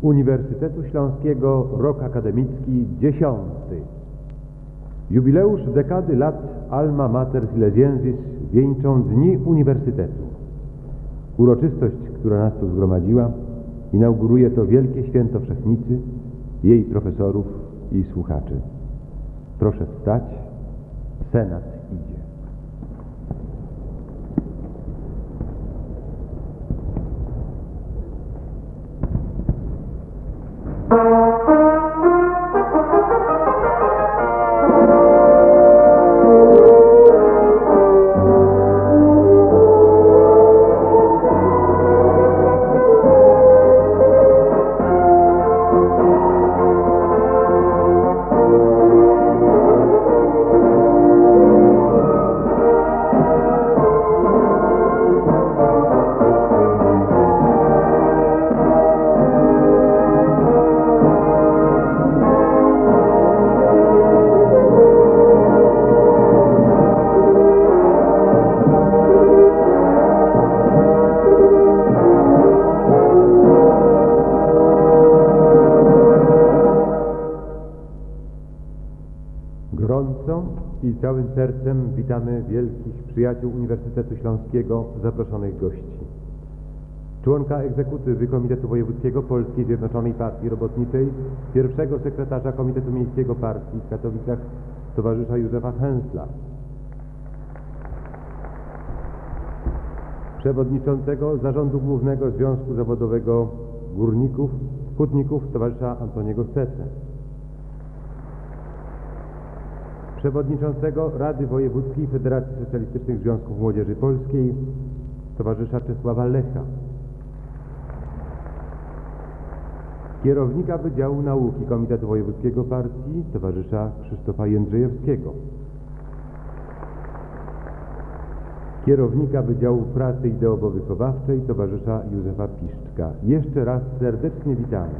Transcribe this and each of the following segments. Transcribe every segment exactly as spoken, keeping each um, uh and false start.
Uniwersytetu Śląskiego rok akademicki dziesiąty. Jubileusz dekady lat Alma Mater Silesiensis wieńczą Dni Uniwersytetu. Uroczystość, która nas tu zgromadziła, inauguruje to wielkie święto Wszechnicy, jej profesorów i słuchaczy. Proszę wstać, Senat idzie. Gorąco i całym sercem witamy wielkich przyjaciół Uniwersytetu Śląskiego, zaproszonych gości. Członka egzekutywy Komitetu Wojewódzkiego Polskiej Zjednoczonej Partii Robotniczej, pierwszego sekretarza Komitetu Miejskiego Partii w Katowicach, towarzysza Józefa Hensla, przewodniczącego Zarządu Głównego Związku Zawodowego Górników, Hutników, towarzysza Antoniego Stece, przewodniczącego Rady Wojewódzkiej Federacji Socjalistycznych Związków Młodzieży Polskiej, towarzysza Czesława Lecha, kierownika Wydziału Nauki Komitetu Wojewódzkiego Partii, towarzysza Krzysztofa Jędrzejewskiego, kierownika Wydziału Pracy Ideowo-Wychowawczej, towarzysza Józefa Piszczka. Jeszcze raz serdecznie witamy.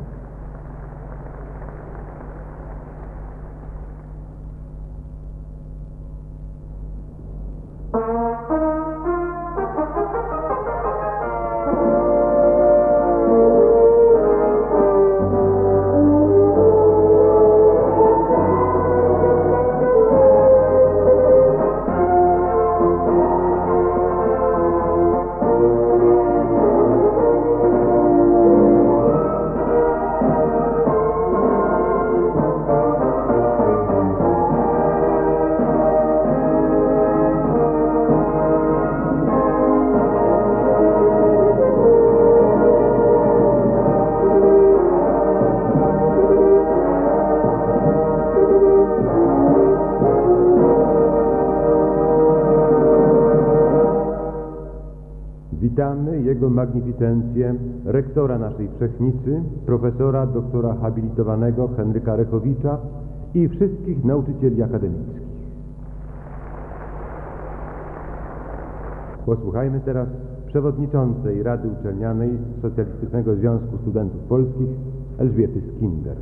Witamy Jego Magnificencję, rektora naszej Wszechnicy, profesora doktora habilitowanego Henryka Rechowicza i wszystkich nauczycieli akademickich. Posłuchajmy teraz przewodniczącej Rady Uczelnianej Socjalistycznego Związku Studentów Polskich Elżbiety Skinder.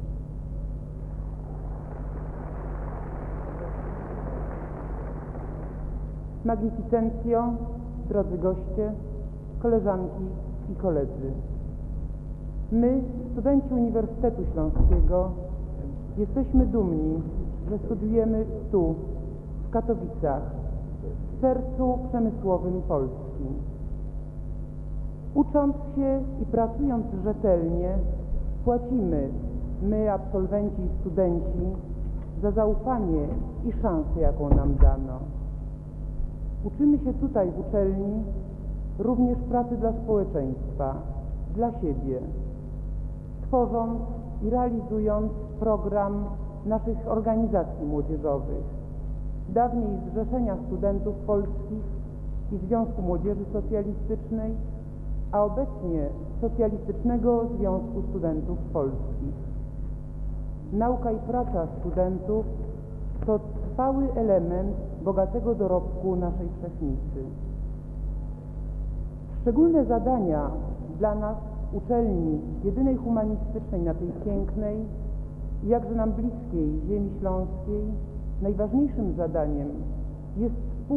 Magnificencjo, drodzy goście, koleżanki i koledzy. My, studenci Uniwersytetu Śląskiego, jesteśmy dumni, że studiujemy tu, w Katowicach, w sercu przemysłowym Polski. Ucząc się i pracując rzetelnie, płacimy, my, absolwenci i studenci, za zaufanie i szansę, jaką nam dano. Uczymy się tutaj w uczelni również pracy dla społeczeństwa, dla siebie, tworząc i realizując program naszych organizacji młodzieżowych, dawniej Zrzeszenia Studentów Polskich i Związku Młodzieży Socjalistycznej, a obecnie Socjalistycznego Związku Studentów Polskich. Nauka i praca studentów to trwały element bogatego dorobku naszej Wszechnicy. Szczególne zadania dla nas, uczelni jedynej humanistycznej na tej pięknej i jakże nam bliskiej ziemi śląskiej, najważniejszym zadaniem jest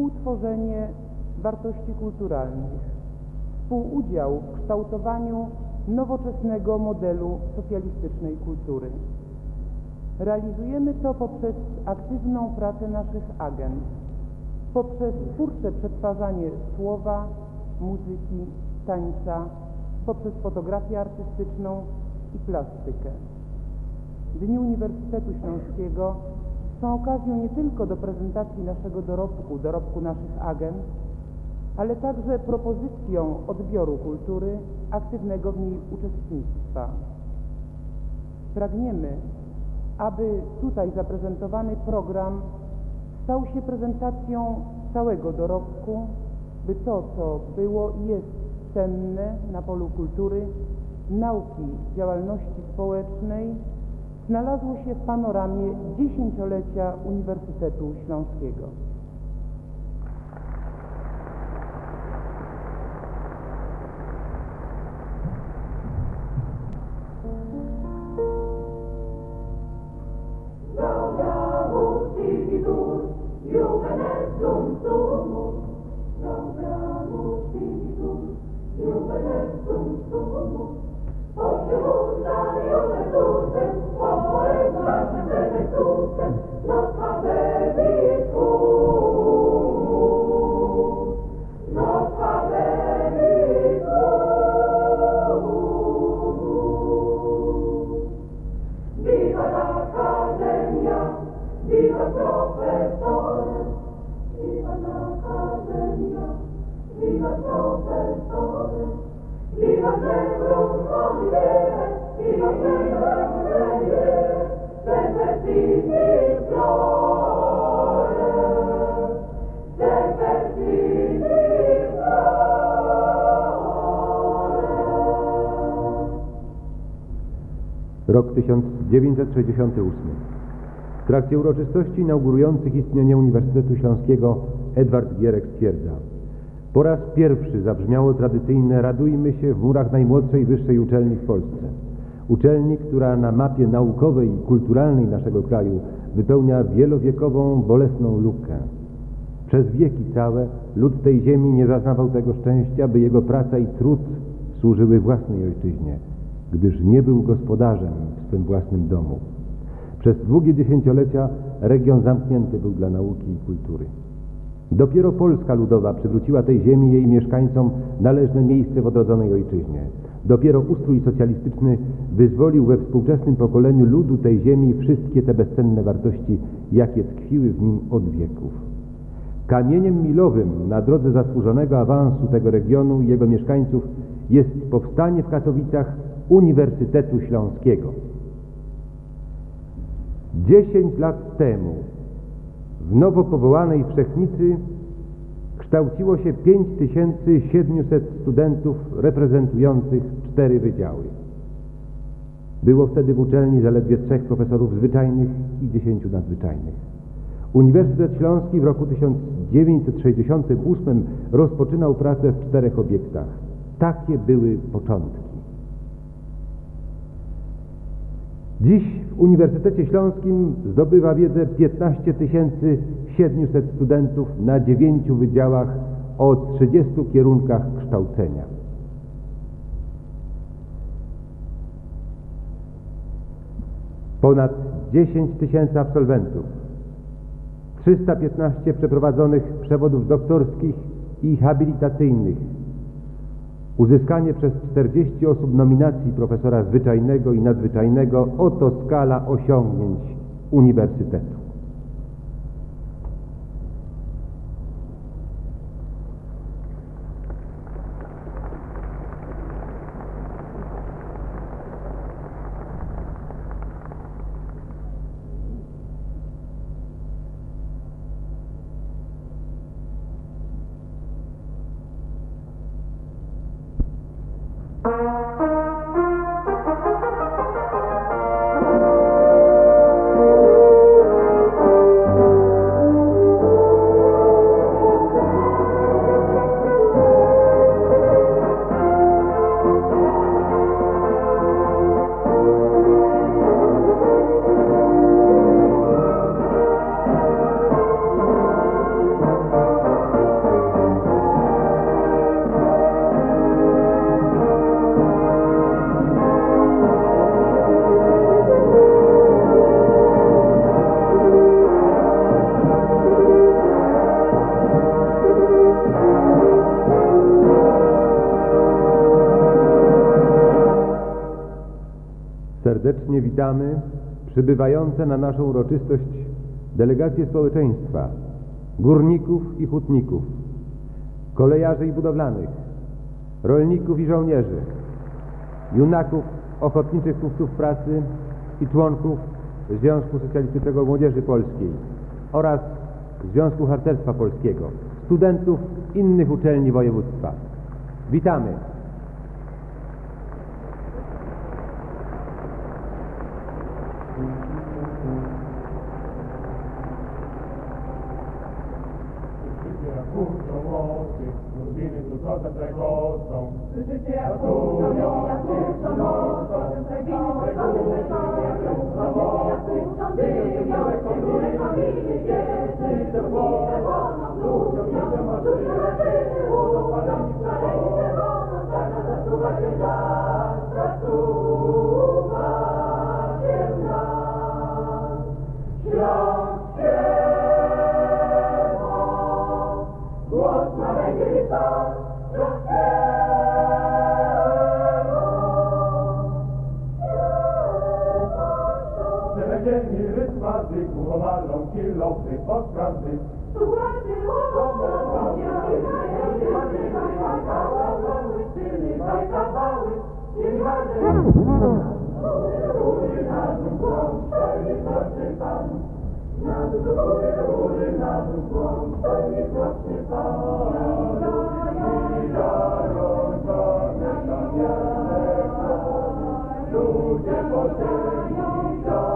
współtworzenie wartości kulturalnych, współudział w kształtowaniu nowoczesnego modelu socjalistycznej kultury. Realizujemy to poprzez aktywną pracę naszych agent, poprzez twórcze przetwarzanie słowa, muzyki, tańca, poprzez fotografię artystyczną i plastykę. Dni Uniwersytetu Śląskiego są okazją nie tylko do prezentacji naszego dorobku, dorobku naszych agent, ale także propozycją odbioru kultury, aktywnego w niej uczestnictwa. Pragniemy, aby tutaj zaprezentowany program stał się prezentacją całego dorobku, by to, co było i jest cenne na polu kultury, nauki, działalności społecznej, znalazło się w panoramie dziesięciolecia Uniwersytetu Śląskiego. Rok tysiąc dziewięćset sześćdziesiąty ósmy. W trakcie uroczystości inaugurujących istnienie Uniwersytetu Śląskiego Edward Gierek stwierdza: po raz pierwszy zabrzmiało tradycyjne "radujmy się" w murach najmłodszej wyższej uczelni w Polsce. Uczelni, która na mapie naukowej i kulturalnej naszego kraju wypełnia wielowiekową, bolesną lukę. Przez wieki całe lud tej ziemi nie zaznawał tego szczęścia, by jego praca i trud służyły własnej ojczyźnie, gdyż nie był gospodarzem w swym własnym domu. Przez długie dziesięciolecia region zamknięty był dla nauki i kultury. Dopiero Polska Ludowa przywróciła tej ziemi i jej mieszkańcom należne miejsce w odrodzonej ojczyźnie. Dopiero ustrój socjalistyczny wyzwolił we współczesnym pokoleniu ludu tej ziemi wszystkie te bezcenne wartości, jakie tkwiły w nim od wieków. Kamieniem milowym na drodze zasłużonego awansu tego regionu i jego mieszkańców jest powstanie w Katowicach Uniwersytetu Śląskiego. Dziesięć lat temu w nowo powołanej Wszechnicy kształciło się pięć tysięcy siedmiuset studentów reprezentujących cztery wydziały. Było wtedy w uczelni zaledwie trzech profesorów zwyczajnych i dziesięciu nadzwyczajnych. Uniwersytet Śląski w roku tysiąc dziewięćset sześćdziesiątym ósmym rozpoczynał pracę w czterech obiektach. Takie były początki. Dziś w Uniwersytecie Śląskim zdobywa wiedzę piętnaście tysięcy siedmiuset studentów na dziewięciu wydziałach o trzydziestu kierunkach kształcenia. Ponad dziesięć tysięcy absolwentów, trzysta piętnaście przeprowadzonych przewodów doktorskich i habilitacyjnych, uzyskanie przez czterdzieści osób nominacji profesora zwyczajnego i nadzwyczajnego – oto skala osiągnięć Uniwersytetu. serdecznie witamy przybywające na naszą uroczystość delegacje społeczeństwa, górników i hutników, kolejarzy i budowlanych, rolników i żołnierzy, junaków ochotniczych kupców pracy i członków Związku Socjalistycznego Młodzieży Polskiej oraz Związku Harcerstwa Polskiego, studentów innych uczelni województwa. Witamy! Życie jak kurczą nocą, jak kurczą nocą, winy wychodzą ze szkoły, jak kurczą nocą, jak kurczą dymią, góry familii dzieci, to głowę wolną, ludziom, ludziom, duże maszyny, łudą, paleni, szaleni, czerwoną, tak zasuwa się nas, zasuwa się nas. Śląsk śpiewa, głos ma będzie listow, Śląsk Ziemi rytmazy, kuchomalą, kilofy, podprawy. Słuchajcie, łowo, syny, bajkawały, nie marzę. Góry na dół, głąb, stoi proszy Pan. Na dół, góry, góry, na dół, głąb, stoi proszy Pan. Migają czarne kamienne, ludzie podzieli,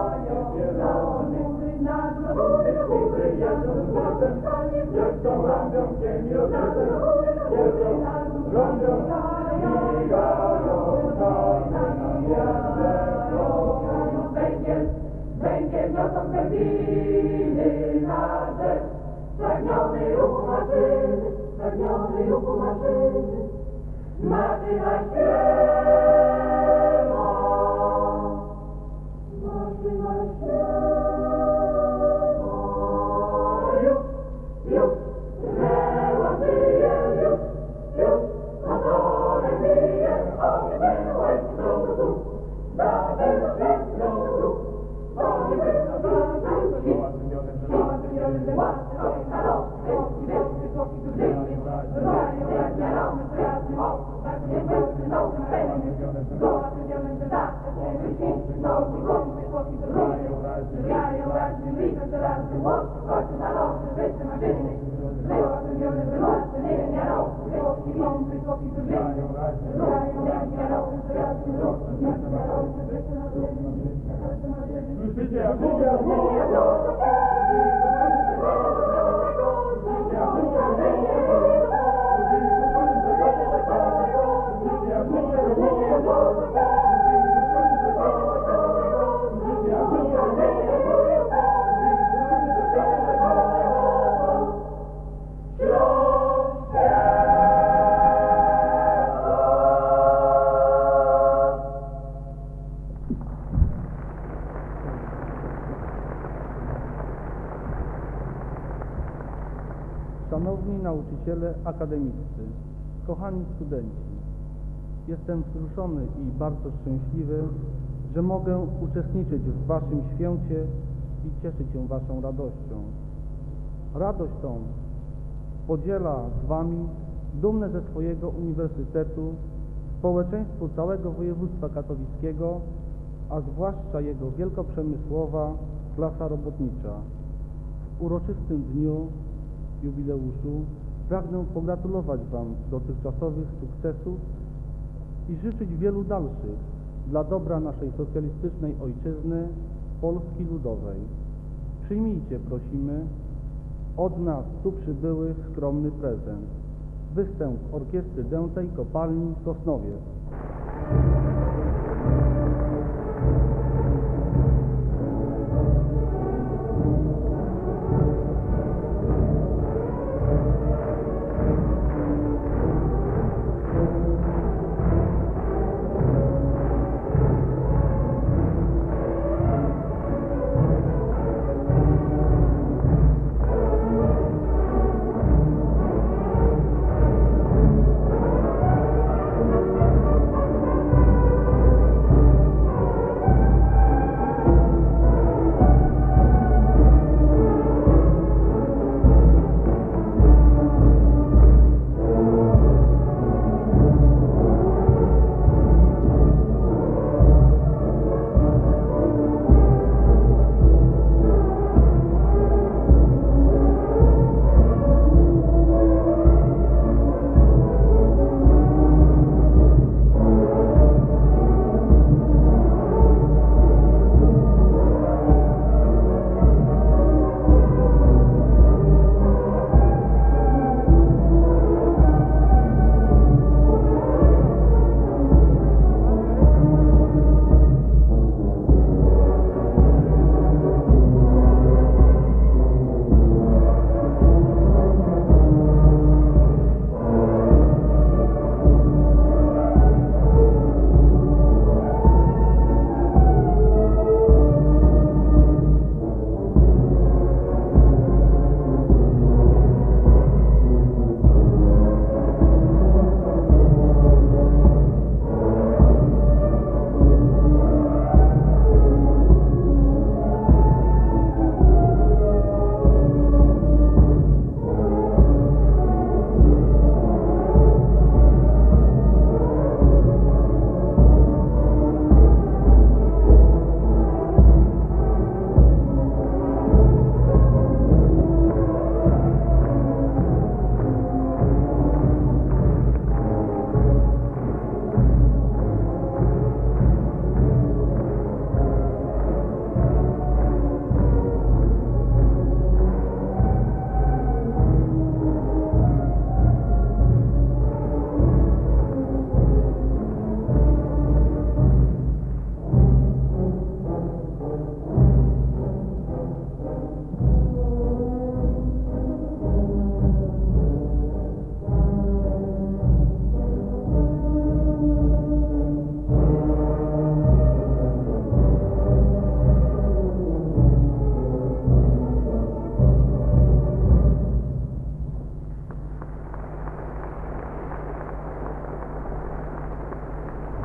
jak to randą cień rozlewy, jeżdżą, rządzą, migają czarne kamienne. Węgiel, węgiel niosą węginy na rzecz, spragniony ruchu maszyny, spragniony ruchu maszyny, maszyna śpiewa, maszyna śpiewa. Już, reła żyje, już, już, motorem bije, ogień łęczną ruch, zabel szybką ruch, oni będą wrócić, siłatynionym łaską, salopy, wielkie skoki tu życie, rojają jak jaramy, pracy mocno, tak nie będzie nowy pełny, załatynionym wydatkę, wyciszy, nowy głąby, skoki tu życie, rojają raźny, liczą się razy, mocno, skoczy salopy, wyjście maszyny, załatynionym wydatkę, nie wiem, jarowcy, skoki mądry, skoki tu życie, rojają jak jarowcy, pracy mocno, tak jarowcy, wyjście maszyny, wyjście maszyny. Życie jak kurczą Szanowni nauczyciele akademiccy, kochani studenci, jestem wzruszony i bardzo szczęśliwy, że mogę uczestniczyć w waszym święcie i cieszyć się waszą radością. Radość tą podziela z wami dumne ze swojego uniwersytetu społeczeństwo całego województwa katowickiego, a zwłaszcza jego wielkoprzemysłowa klasa robotnicza. W uroczystym dniu jubileuszu pragnę pogratulować wam dotychczasowych sukcesów i życzyć wielu dalszych dla dobra naszej socjalistycznej ojczyzny, Polski Ludowej. Przyjmijcie, prosimy, od nas tu przybyłych skromny prezent. Występ Orkiestry Dętej Kopalni Sosnowiec.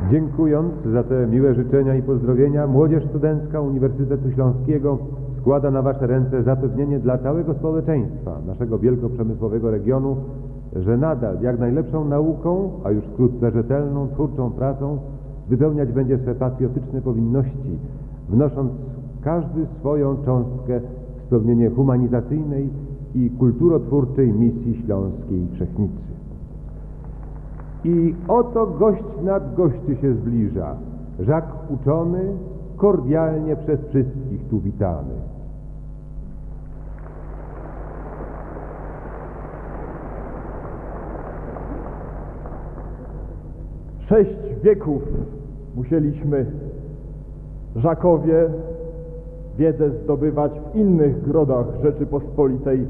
Dziękując za te miłe życzenia i pozdrowienia, Młodzież Studencka Uniwersytetu Śląskiego składa na Wasze ręce zapewnienie dla całego społeczeństwa naszego wielkoprzemysłowego regionu, że nadal jak najlepszą nauką, a już wkrótce rzetelną, twórczą pracą wypełniać będzie swe patriotyczne powinności, wnosząc każdy swoją cząstkę w spełnienie humanizacyjnej i kulturotwórczej misji śląskiej Wszechnicy. I oto gość nad gości się zbliża, żak uczony, kordialnie przez wszystkich tu witany. Sześć wieków musieliśmy, żakowie, wiedzę zdobywać w innych grodach Rzeczypospolitej,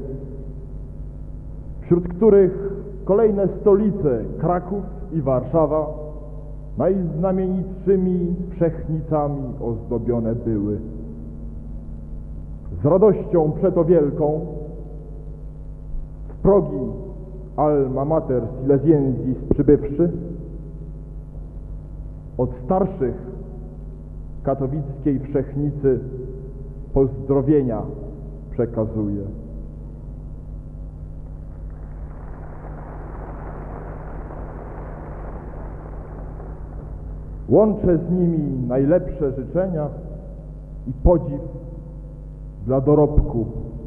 wśród których kolejne stolice, Kraków i Warszawa, najznamienitszymi Wszechnicami ozdobione były. Z radością przeto wielką w progi Alma Mater Silesiensis przybywszy, od starszych katowickiej Wszechnicy pozdrowienia przekazuję. Łączę z nimi najlepsze życzenia i podziw dla dorobku.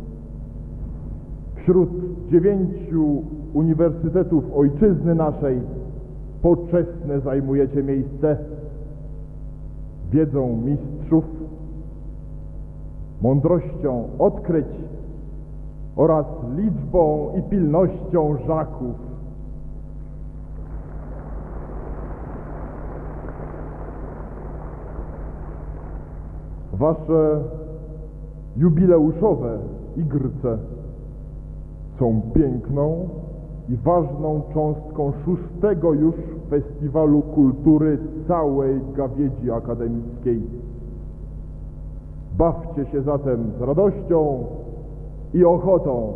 Wśród dziewięciu uniwersytetów ojczyzny naszej poczesne zajmujecie miejsce, wiedzą mistrzów, mądrością odkryć oraz liczbą i pilnością żaków. Wasze jubileuszowe igrce są piękną i ważną cząstką szóstego już Festiwalu Kultury całej gawiedzi akademickiej. Bawcie się zatem z radością i ochotą,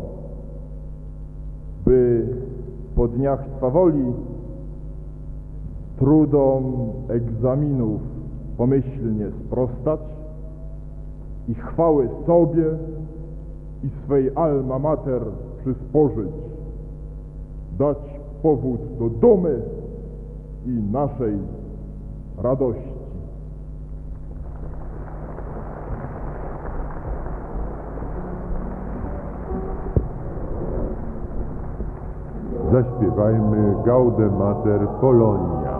by po dniach swawoli trudom egzaminów pomyślnie sprostać i chwały sobie i swej alma mater przysporzyć, dać powód do dumy i naszej radości. Zaśpiewajmy Gaude Mater Polonia.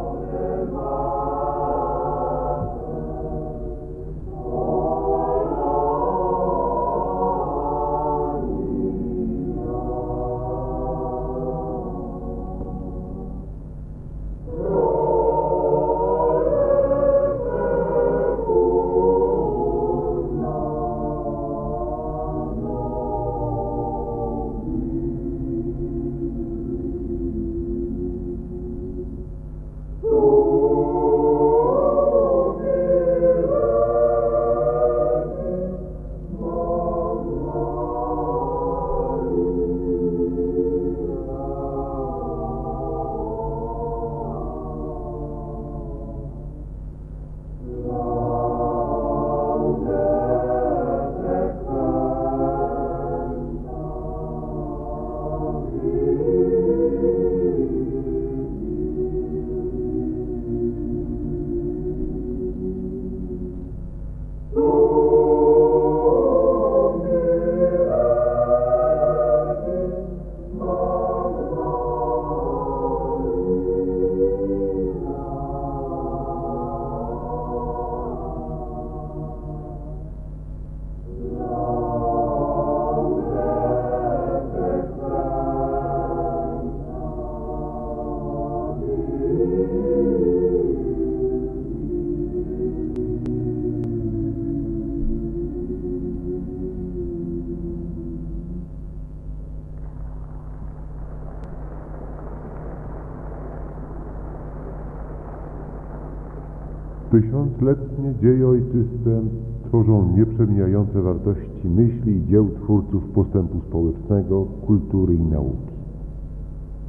Tysiącletnie dzieje ojczyste tworzą nieprzemijające wartości myśli i dzieł twórców postępu społecznego, kultury i nauki.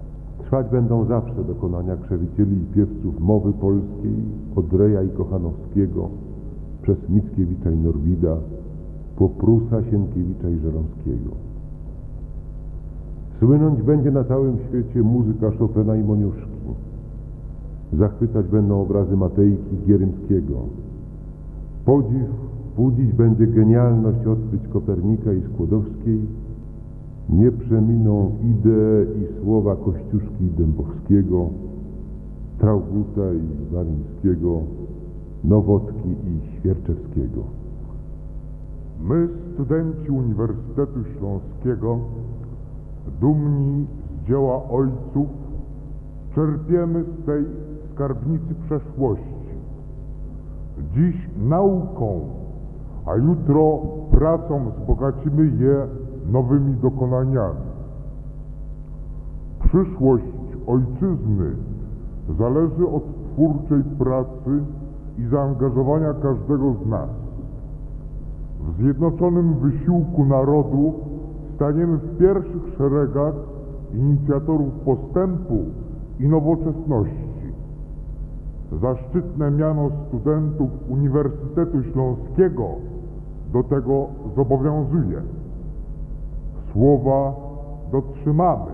Trwać będą zawsze dokonania krzewicieli i piewców mowy polskiej od Reja i Kochanowskiego przez Mickiewicza i Norwida po Prusa, Sienkiewicza i Żeromskiego. Słynąć będzie na całym świecie muzyka Chopina i Moniuszki. Zachwycać będą obrazy Matejki i Gierymskiego. Podziw budzić będzie genialność odkryć Kopernika i Skłodowskiej. Nie przeminą idee i słowa Kościuszki i Dębowskiego, Trauguta i Walińskiego, Nowotki i Świerczewskiego. My, studenci Uniwersytetu Śląskiego, dumni z dzieła ojców, czerpiemy z tej skarbnicy przeszłości. Dziś nauką, a jutro pracą wzbogacimy je nowymi dokonaniami. Przyszłość ojczyzny zależy od twórczej pracy i zaangażowania każdego z nas. W zjednoczonym wysiłku narodu staniemy w pierwszych szeregach inicjatorów postępu i nowoczesności. Zaszczytne miano studentów Uniwersytetu Śląskiego do tego zobowiązuje. Słowa dotrzymamy.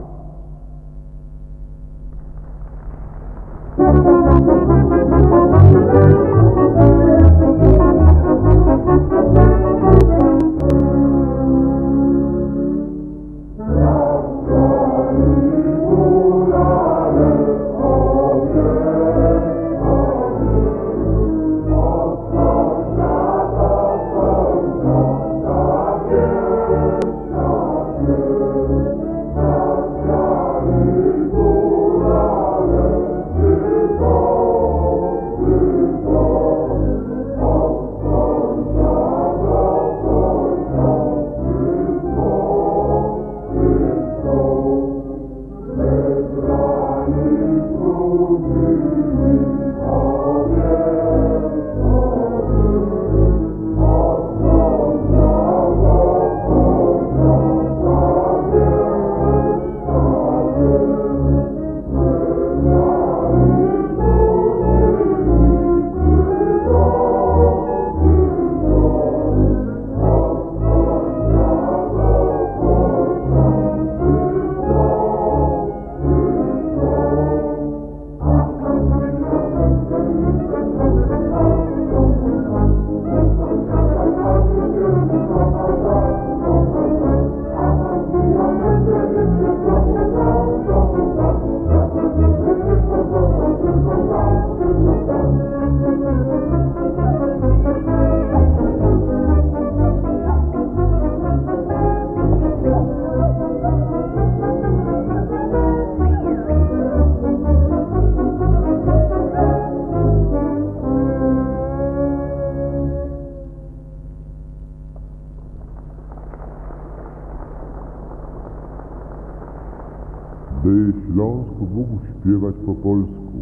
By Śląsk mógł śpiewać po polsku,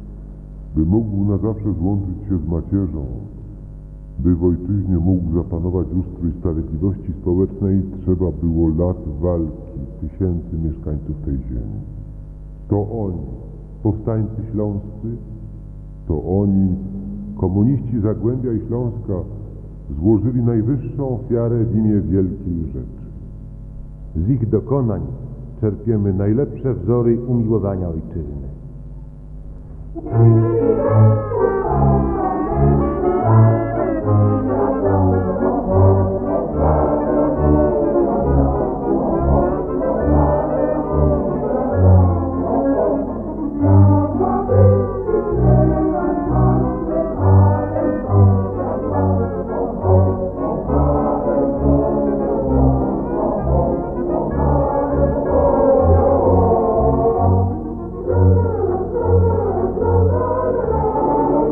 by mógł na zawsze złączyć się z macierzą, by w ojczyźnie mógł zapanować ustrój sprawiedliwości społecznej, trzeba było lat walki tysięcy mieszkańców tej ziemi. To oni, powstańcy śląscy, to oni, komuniści Zagłębia i Śląska, złożyli najwyższą ofiarę w imię wielkiej rzeczy. Z ich dokonań czerpiemy najlepsze wzory umiłowania ojczyzny. Thank you.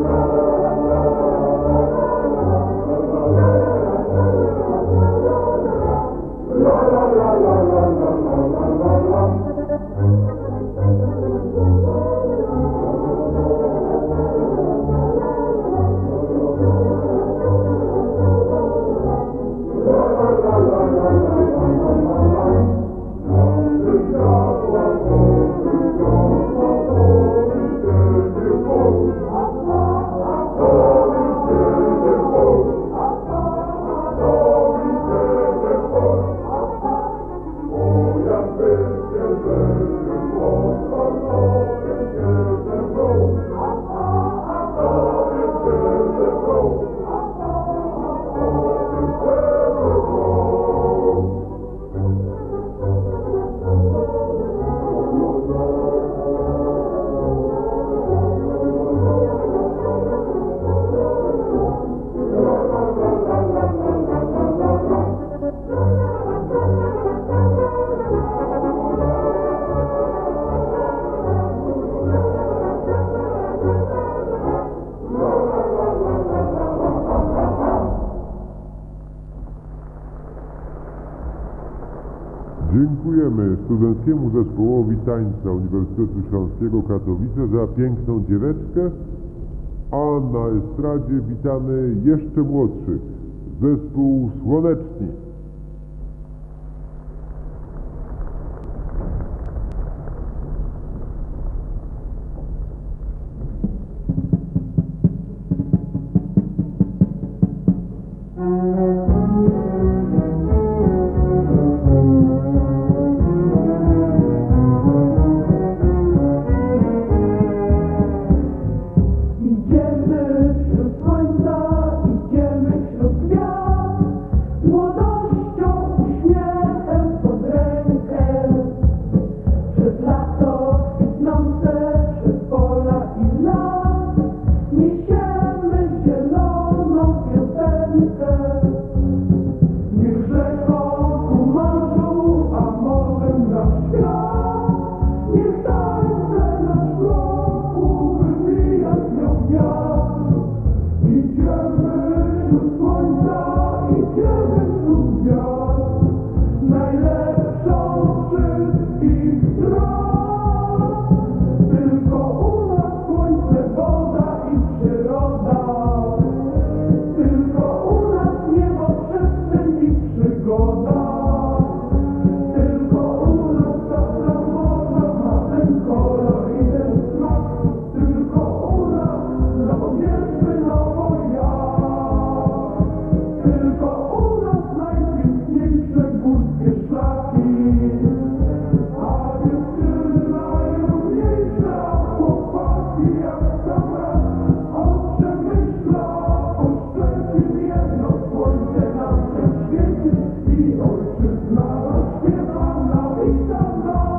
Dziękujemy Studenckiemu Zespołowi Tańca Uniwersytetu Śląskiego Katowice za piękną dzieweczkę, a na estradzie witamy jeszcze młodszych, zespół Słoneczni. Idziemy wśród słońca, idziemy wśród gwiazd, młodością, uśmiechem pod rękę. Przez lato kwitnące, przez pola i las, niesiemy zieloną piosenkę. Niech rzeką ku morzu, a morzem na świat, niech tańce nasz wokół wybija z nią wiatr. Idziemy wśród słońca, idziemy wśród gwiazd, najlepszą z wszystkich dróg. Tylko u nas słońce, woda i przyroda, tylko u nas niebo, przestrzeń i przygoda. Tylko u nas tafla morza ma ten kolor i ten smak. Tylko u nas zapomnieliśmy nowo jak. Tylko u nas najpiękniejsze górskie szlaki. A dziewczyny najrówniejsze, a chłopaki jak sam raz. Od Przemyśla po Szczecin jedno słońce nam się świeci i ojczyzna rozśpiewana wita nas.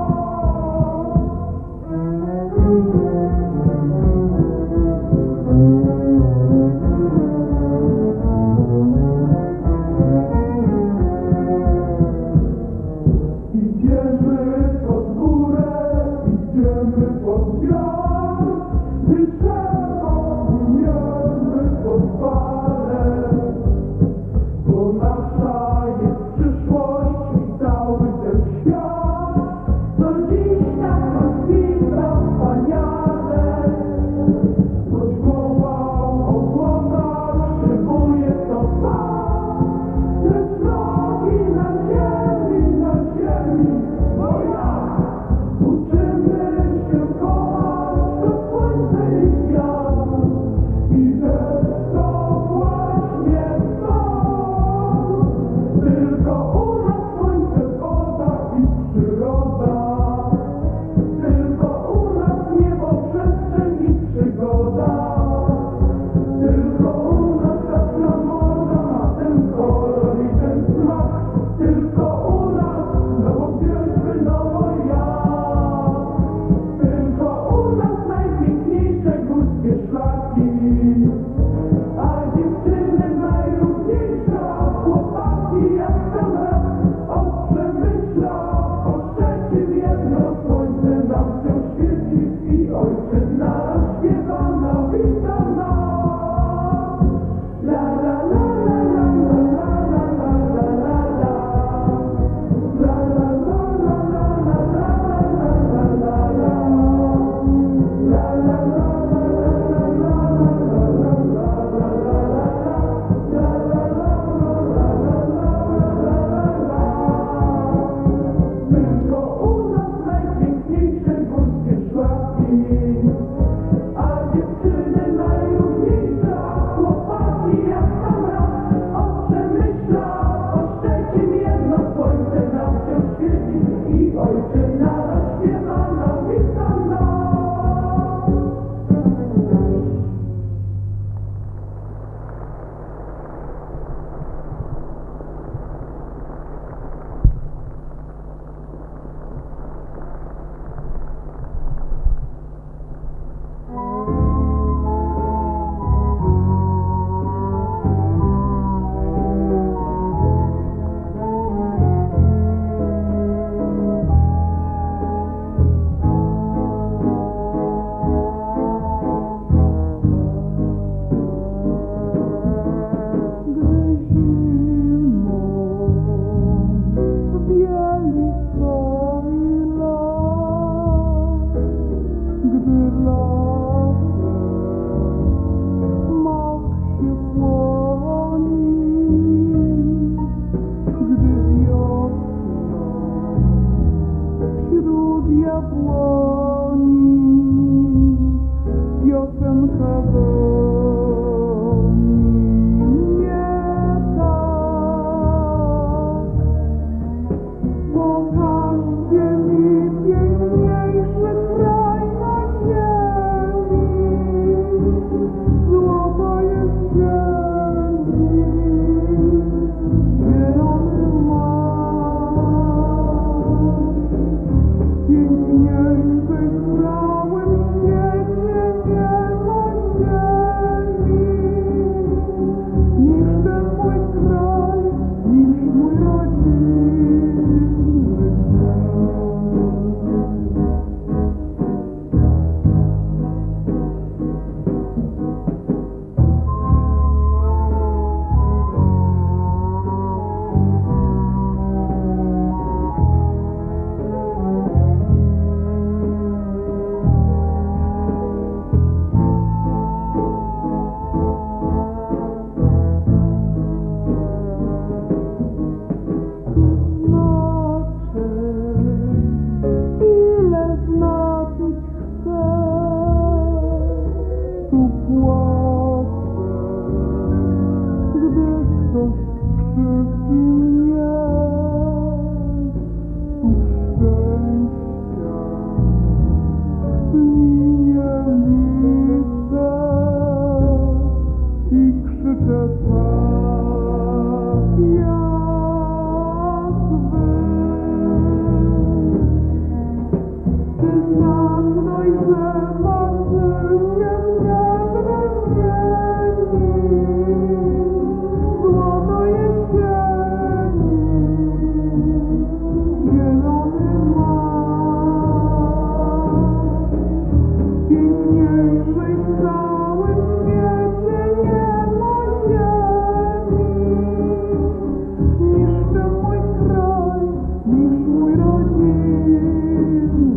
Idziemy pod górę, idziemy pod wiatr, gdy trzeba płyniemy pod falę. Bo nasza jest przyszłość i cały ten świat, co dziś tak rozkwita wspaniale. Choć głowa w obłokach szybuje to fakt, lecz nogi na ziemi, na ziemi, bo jak? Uczymy się kochać to słońce i wiatr, i deszcz to właśnie są. Tylko u nas słońce, woda i przyroda, tylko u nas niebo, przestrzeń i przygoda. Tylko u nas tafla morza ma ten kolor i ten smak. Tylko u nas zapomnieliśmy nowo jak. Tylko u nas najpiękniejsze górskie szlaki. A dziewczyny najrówniejsze, a chłopaki jak sam raz. Od Przemyśla po Szczecin jedno słońce nam się świeci i ojczyzna rozśpiewana wita nas. La la la la la la la la la la la. La la la la la la la la la la la. La la la la la la la la la la. Tylko u nas najpiękniejsze górskie szlaki. A dziewczyny najrówniejsze, a chłopaki jak sam raz. Od Przemyśla po Szczecin jedno słońce nam się świeci i ojczyzna rozśpiewana wita nas. wśród jabłoni, piosenka woni, nie tak. Pokażcie mi piękniejszy kraj na ziemi, złota jesieni, zielony mar. Piękniejszej w całym świecie nie ma ziemi, niż ten mój kraj, niż mój rodzinny znaczy, ile znaczyć chcę, tu płaczę, gdy ktoś krzywdzi mnie, tu szczęścia linie liczę i krzyczę tak jak wy. Ty zagnoj, że marzy się srebrem ziemi, złoto jesieni, zielony mar. Piękniejszej w całym świecie nie ma ziemi, niż ten mój kraj, niż mój rodzinny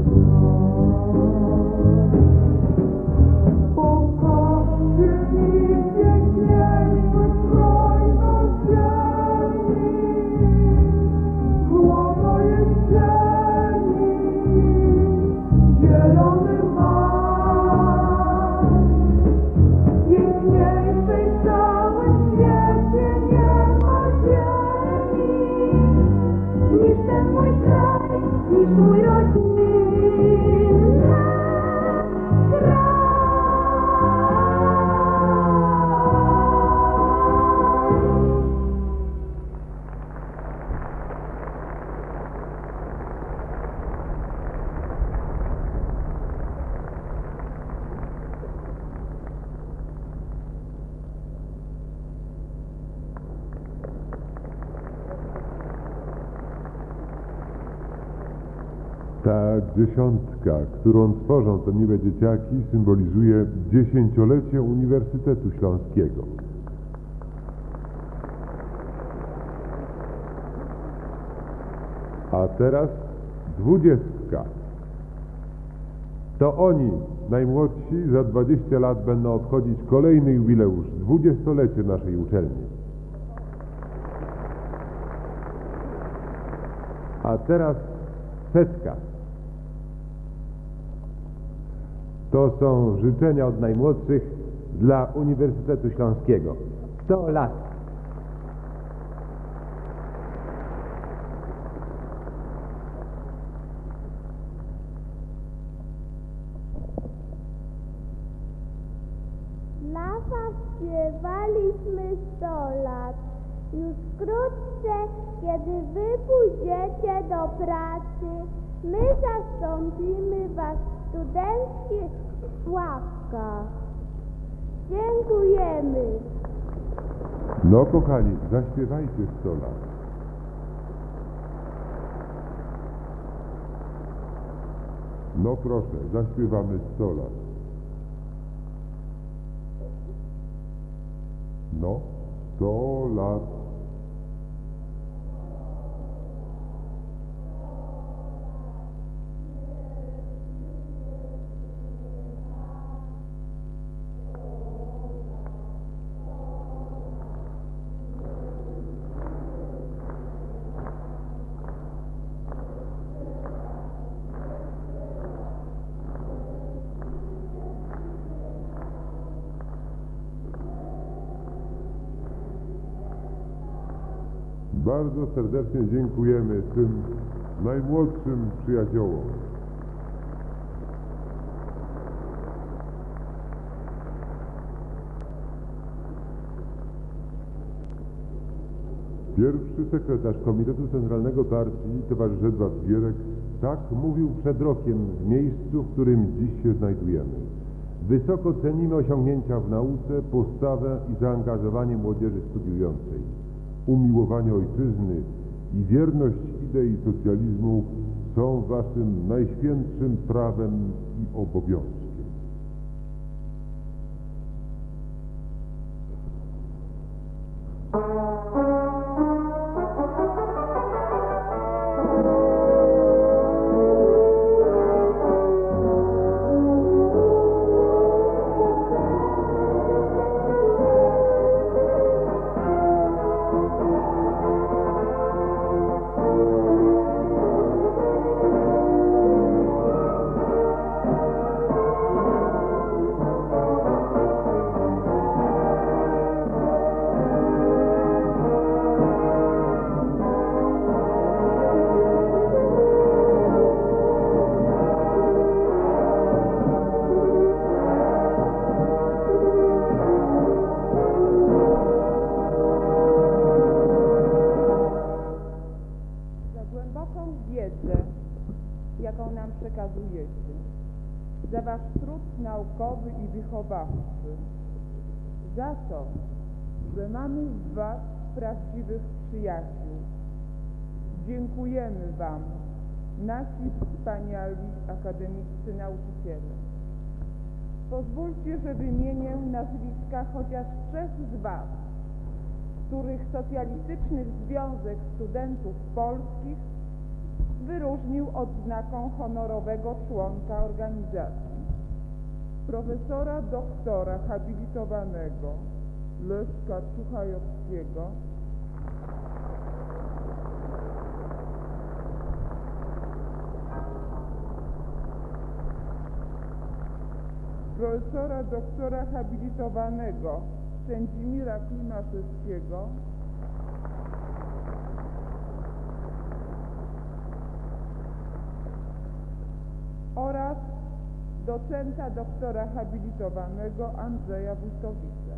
kraj. Pokażcie mi piękniejszy kraj na ziemi, złoto jesieni, zielony mar. Piękniejszej w całym świecie nie ma ziemi, niż ten mój kraj, niż mój rodzinny kraj. Ta dziesiątka, którą tworzą te miłe dzieciaki, symbolizuje dziesięciolecie Uniwersytetu Śląskiego. A teraz dwudziestka. To oni, najmłodsi, za dwadzieścia lat będą obchodzić kolejny jubileusz, dwudziestolecie naszej uczelni. A teraz setka. To są życzenia od najmłodszych dla Uniwersytetu Śląskiego. sto lat. Dla was śpiewaliśmy sto lat. Już wkrótce, kiedy wy pójdziecie do pracy, my zastąpimy was w studenckich ławkach. Dziękujemy. No kochani, zaśpiewajcie sto lat. No proszę, zaśpiewamy sto lat. No, sto lat. Bardzo serdecznie dziękujemy tym najmłodszym przyjaciołom. Pierwszy sekretarz Komitetu Centralnego Partii, towarzysz Edward Gierek, tak mówił przed rokiem w miejscu, w którym dziś się znajdujemy. Wysoko cenimy osiągnięcia w nauce, postawę i zaangażowanie młodzieży studiującej. Umiłowanie ojczyzny i wierność idei socjalizmu są waszym najświętszym prawem i obowiązkiem. jaką nam przekazujecie, za wasz trud naukowy i wychowawczy, za to, że mamy w was prawdziwych przyjaciół. Dziękujemy wam, nasi wspaniali akademiccy nauczyciele. Pozwólcie, że wymienię nazwiska chociaż trzech z was, których Socjalistyczny Związek Studentów Polskich wyróżnił odznaką honorowego członka organizacji. Profesora doktora habilitowanego Leszka Czuchajowskiego, profesora doktora habilitowanego Sędzimira Klimaszewskiego, oraz docenta doktora habilitowanego Andrzeja Wójtowicza.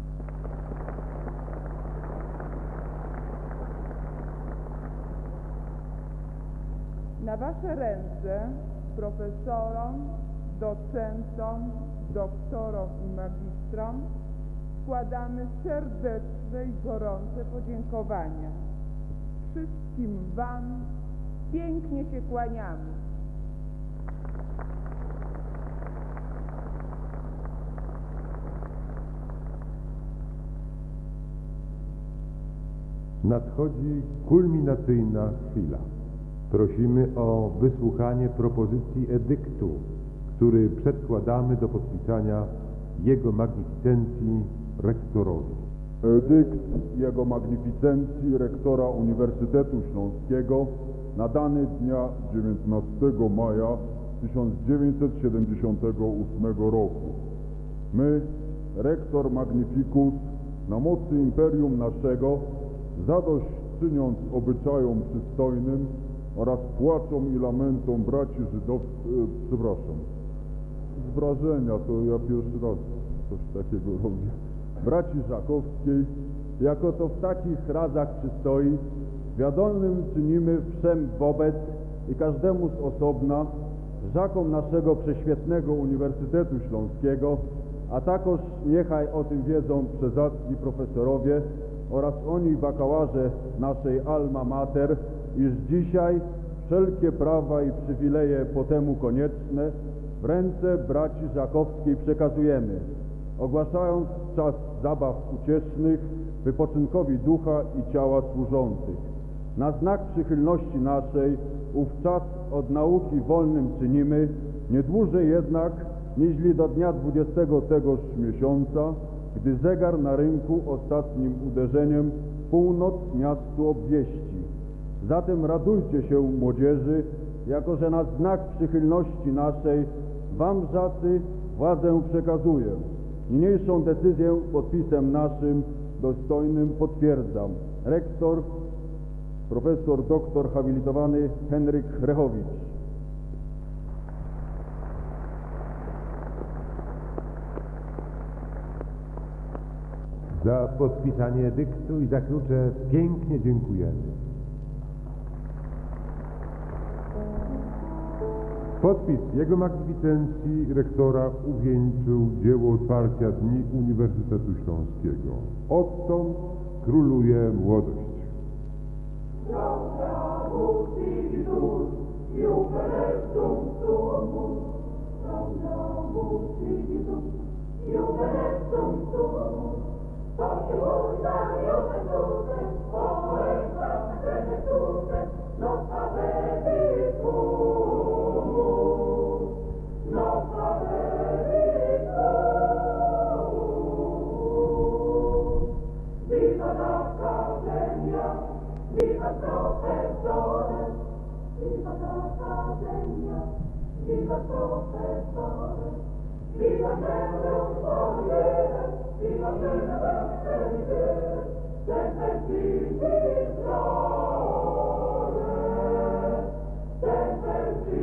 Na wasze ręce profesorom, docentom, doktorom i magistrom składamy serdeczne i gorące podziękowania. Wszystkim wam pięknie się kłaniamy. Nadchodzi kulminacyjna chwila. Prosimy o wysłuchanie propozycji edyktu, który przedkładamy do podpisania Jego Magnificencji Rektorowi. Edykt Jego Magnificencji Rektora Uniwersytetu Śląskiego nadany dnia dziewiętnastego maja tysiąc dziewięćset siedemdziesiątego ósmego roku. My, Rektor Magnificus, na mocy imperium naszego, zadość czyniąc obyczajom przystojnym oraz płaczom i lamentom braci żydowskich, e, przepraszam, z wrażenia, to ja pierwszy raz coś takiego robię, braci żakowskiej, jako to w takich razach przystoi, wiadomym czynimy wszem wobec i każdemu z osobna, żakom naszego prześwietnego Uniwersytetu Śląskiego, a takoż niechaj o tym wiedzą przezacni profesorowie oraz oni bakałaże naszej alma mater, iż dzisiaj wszelkie prawa i przywileje po temu konieczne w ręce braci żakowskiej przekazujemy, ogłaszając czas zabaw uciesznych wypoczynkowi ducha i ciała służących. Na znak przychylności naszej ów czas od nauki wolnym czynimy, nie dłużej jednak niźli do dnia dwudziestego tegoż miesiąca, gdy zegar na rynku ostatnim uderzeniem północ miastu obwieści. Zatem radujcie się, młodzieży, jako że na znak przychylności naszej wam, żacy, władzę przekazuję. Niniejszą decyzję podpisem naszym dostojnym potwierdzam. Rektor profesor doktor habilitowany Henryk Hrechowicz. Za podpisanie dyktu i za klucze pięknie dziękujemy. Podpis Jego Magnificencji rektora uwieńczył dzieło otwarcia Dni Uniwersytetu Śląskiego. Odtąd króluje młodość. Viva professore, viva l'accademia, viva professore, viva l'Europa, viva l'Università, sempre si vivrore, sempre si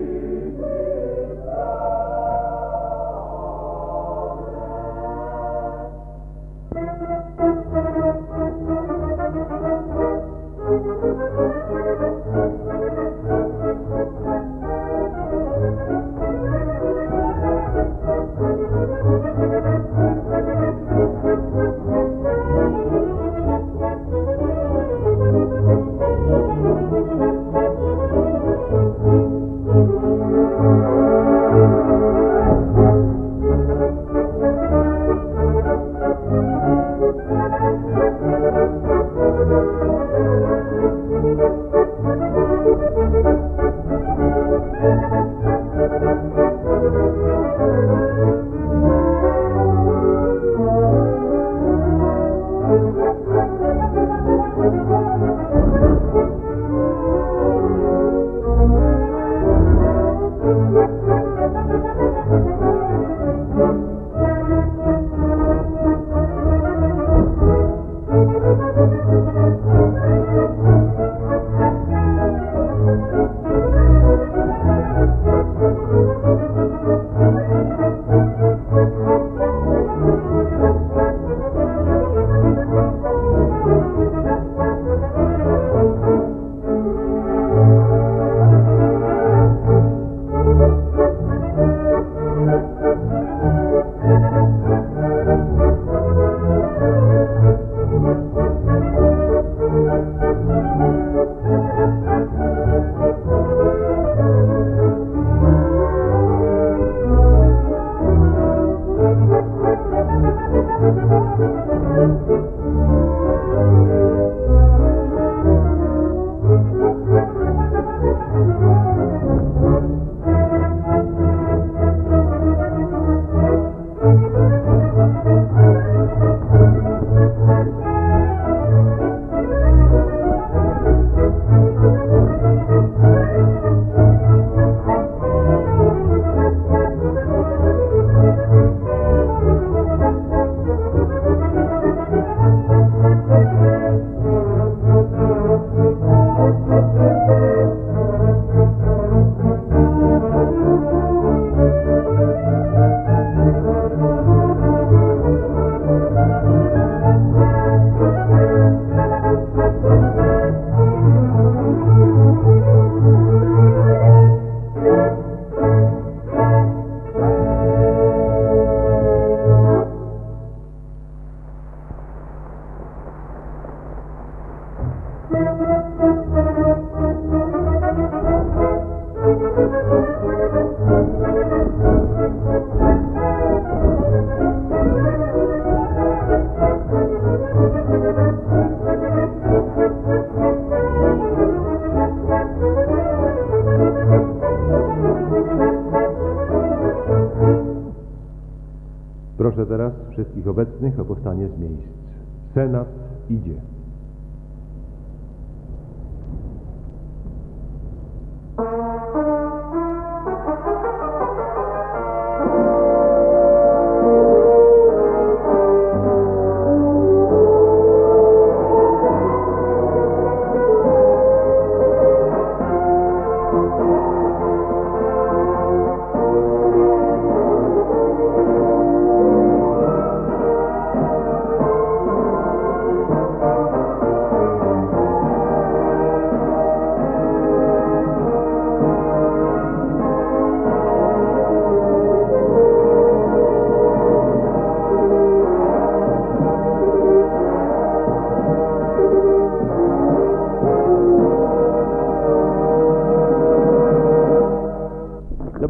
Proszę teraz wszystkich obecnych o powstanie z miejsc. Senat idzie.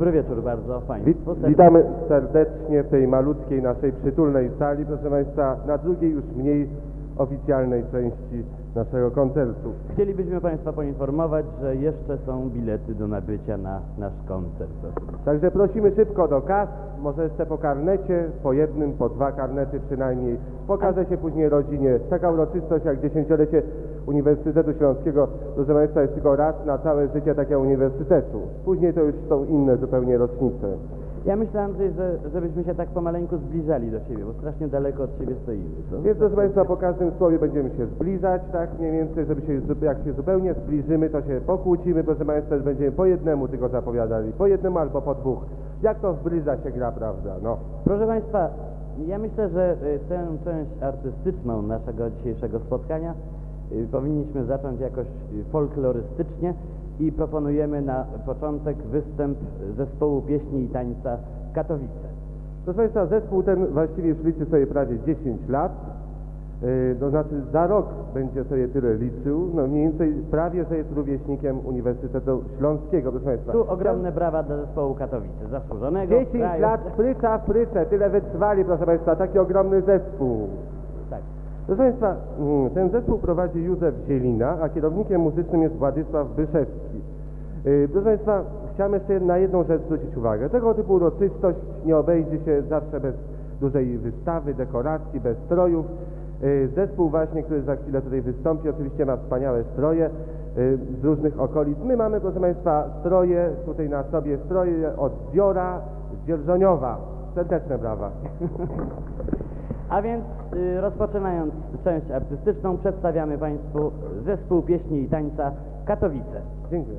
Dobry wieczór bardzo Państwu. Wit witamy serdecznie w tej malutkiej naszej przytulnej sali, proszę Państwa, na drugiej już mniej oficjalnej części naszego koncertu. Chcielibyśmy Państwa poinformować, że jeszcze są bilety do nabycia na nasz koncert. Także prosimy szybko do kas, może jeszcze po karnecie, po jednym, po dwa karnety przynajmniej. Pokaże się później rodzinie. Taka uroczystość jak dziesięciolecie Uniwersytetu Śląskiego, proszę Państwa, jest tylko raz na całe życie takiego uniwersytetu. Później to już są inne zupełnie rocznice. Ja myślę, Andrzej, że żebyśmy się tak pomaleńku zbliżali do siebie, bo strasznie daleko od siebie stoimy. Co? Więc proszę Państwa, po każdym słowie będziemy się zbliżać, tak mniej więcej, żeby się, jak się zupełnie zbliżymy, to się pokłócimy, proszę Państwa, że będziemy po jednemu tylko zapowiadali, po jednemu albo po dwóch. Jak to w bryza się gra, prawda? No. Proszę Państwa, ja myślę, że tę część artystyczną naszego dzisiejszego spotkania powinniśmy zacząć jakoś folklorystycznie i proponujemy na początek występ zespołu pieśni i tańca Katowice. Proszę Państwa, zespół ten właściwie już liczy sobie prawie dziesięć lat, yy, to znaczy za rok będzie sobie tyle liczył, no mniej więcej prawie, że jest rówieśnikiem Uniwersytetu Śląskiego, proszę Państwa. Tu ogromne brawa dla zespołu Katowice, zasłużonego dziesięć kraju. lat, pryca, pryce, tyle wytrwali, proszę Państwa, taki ogromny zespół. Tak. Proszę Państwa, ten zespół prowadzi Józef Zielina, a kierownikiem muzycznym jest Władysław Byszewski. Proszę Państwa, chciałem jeszcze na jedną rzecz zwrócić uwagę. Tego typu uroczystość nie obejdzie się zawsze bez dużej wystawy, dekoracji, bez strojów. Zespół właśnie, który za chwilę tutaj wystąpi, oczywiście ma wspaniałe stroje z różnych okolic. My mamy, proszę Państwa, stroje, tutaj na sobie stroje od Diora z Dzierżoniowa. Serdeczne brawa. A więc y, rozpoczynając część artystyczną, przedstawiamy Państwu zespół pieśni i tańca Katowice. Dziękuję.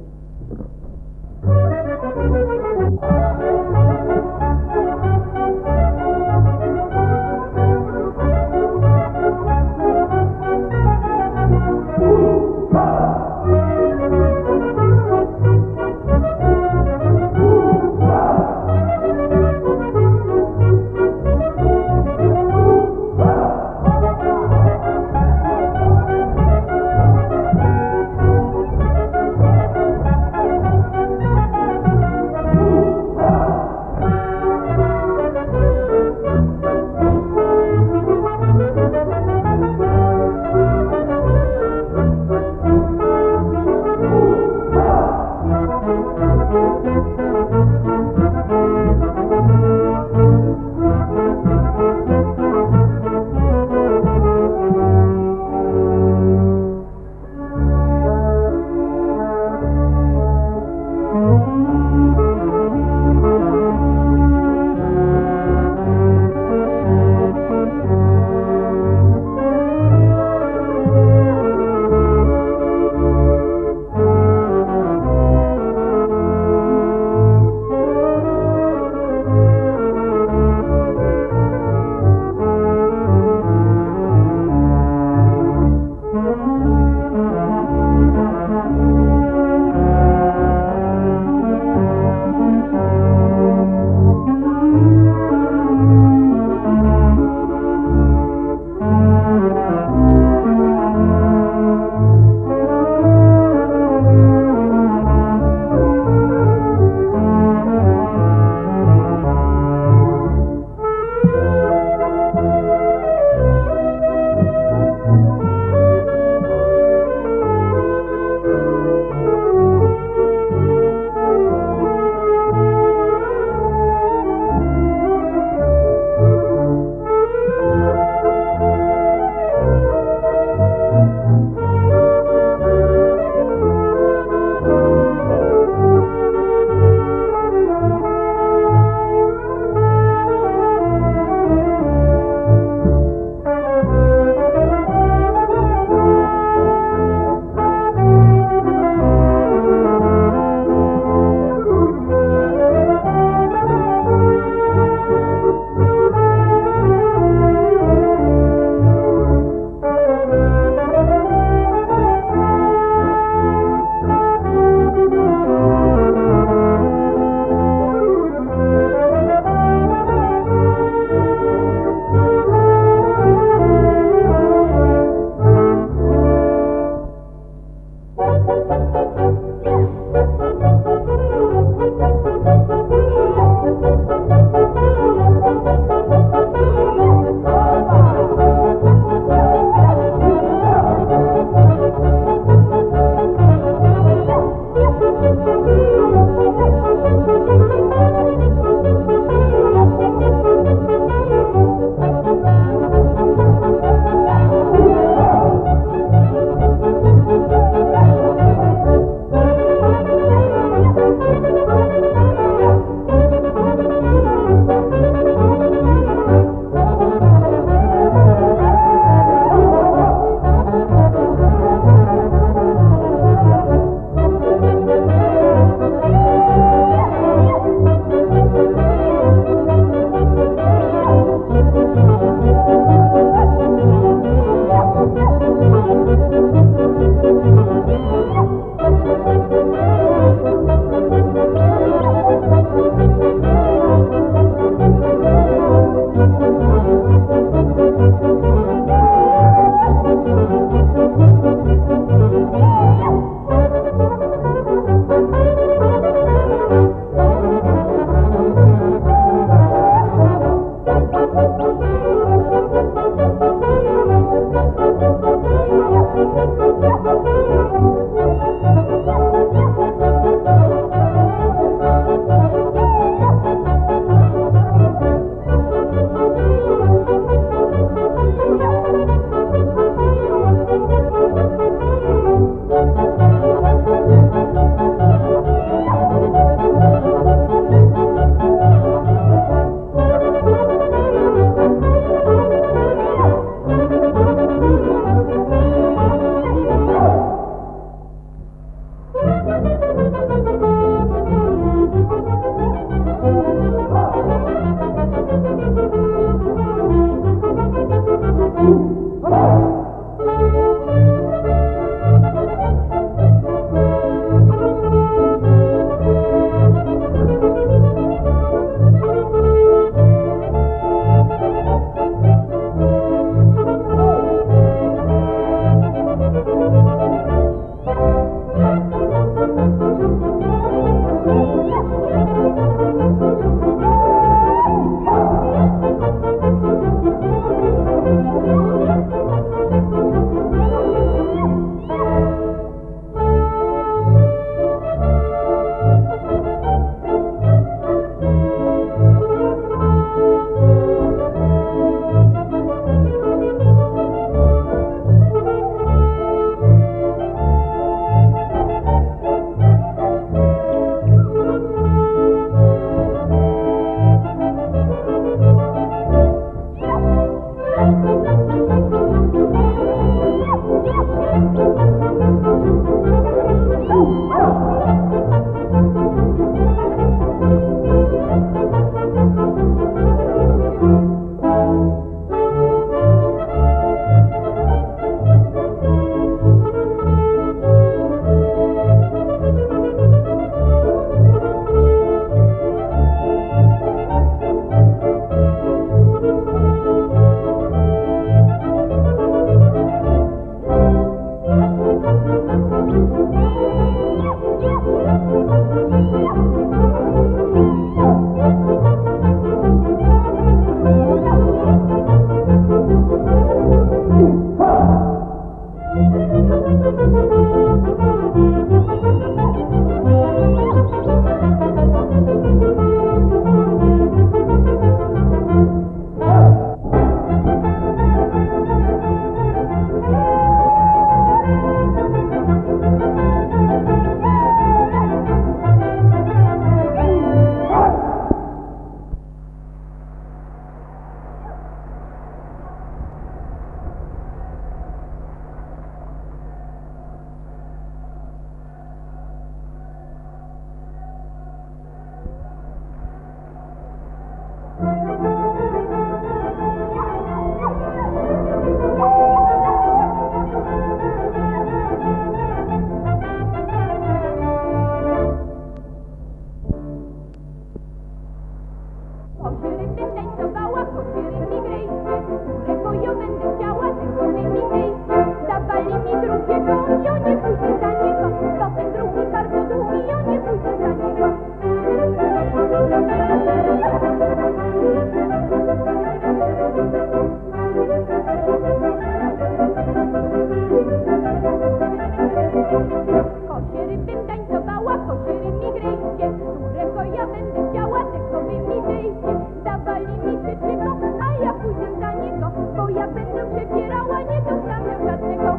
będę chciała, tylko wy mi dejcie. Dawali mi trzeciego, a ja pójdę za niego, bo jak będę przebierała, nie dostanę żadnego.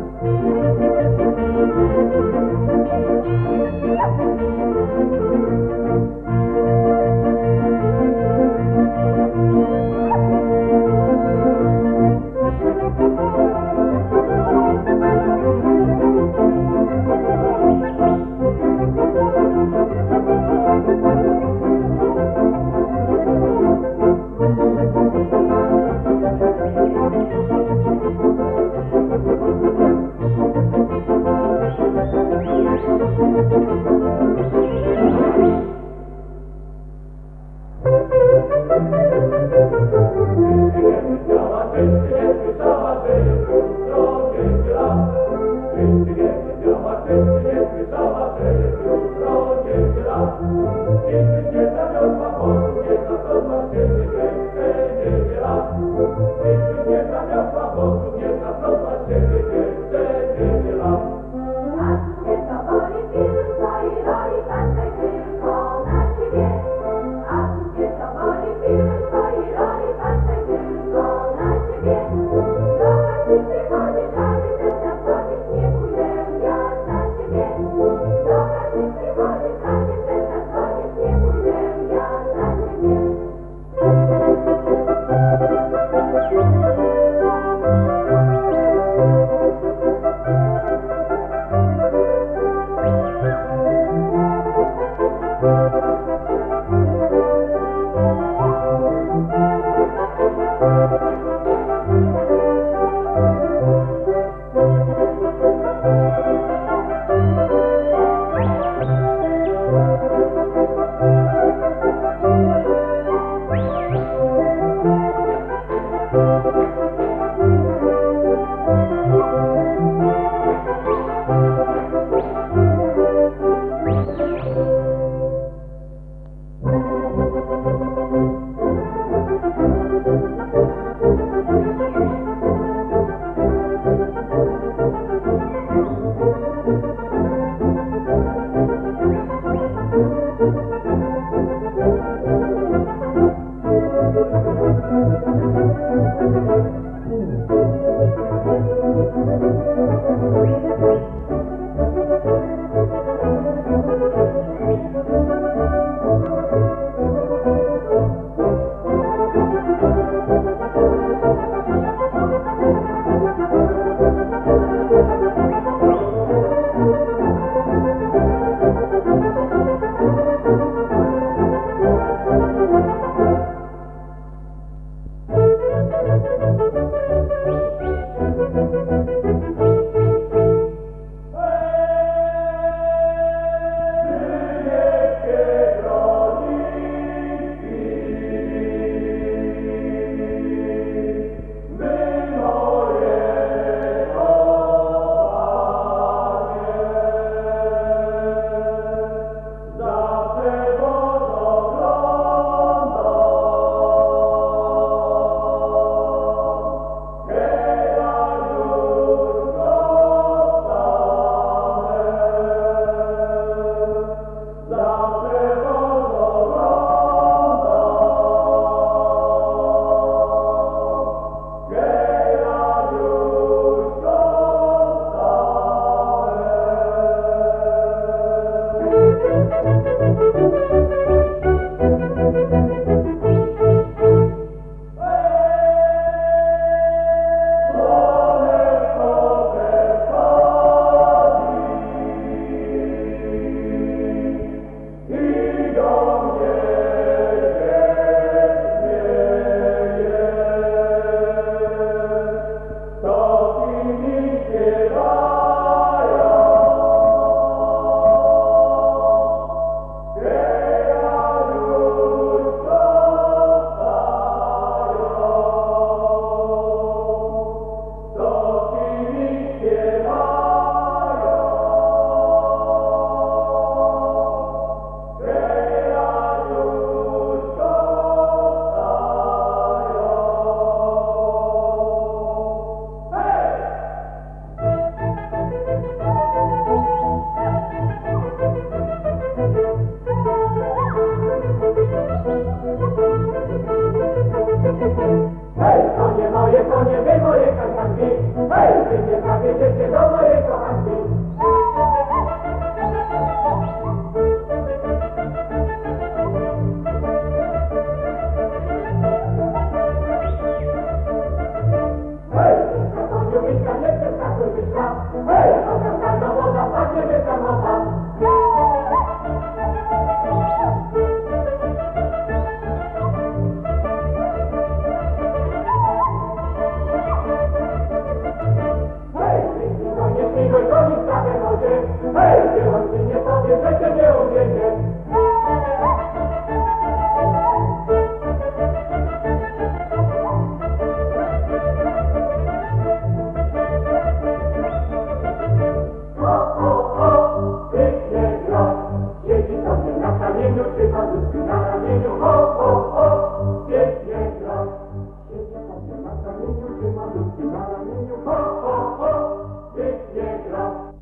wiedziecie do mojej kochanki. Hej, Katowiu, Miśka, nie przeskakuj, Miśka. Hej, okrążalna woda, panie wysamowa. Hej, Miśko, nie śmiguj, konik w prawej wodzie. Hej, wyłącz ci nie powie, że cię nie uwiedzie. O, o, o, pięknie gra. Siedzi sobie na kamieniu, czy malutki na ramieniu. O, o, o, pięknie gra. Siedzi sobie na kamieniu, czy malutki na ramieniu. O, o, o, pięknie gra.